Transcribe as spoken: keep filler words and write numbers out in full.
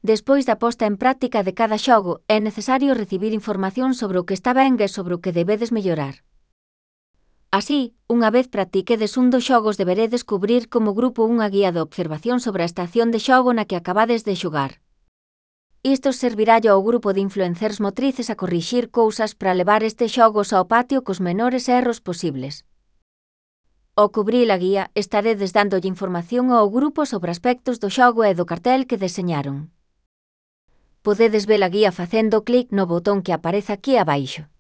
Despois da posta en práctica de cada xogo, é necesario recibir información sobre o que está ben e sobre o que debedes mellorar. Así, unha vez practiquedes un dos xogos deberedes cubrir como grupo unha guía de observación sobre a estación de xogo na que acabades de xogar. Isto serviralle ao grupo de influencers motrices a corrixir cousas para levar estes xogos ao patio cos menores erros posibles. Ao cubrir a guía, estaredes dándolle información ao grupo sobre aspectos do xogo e do cartel que deseñaron. Podedes ver a guía facendo clic no botón que aparece aquí abaixo.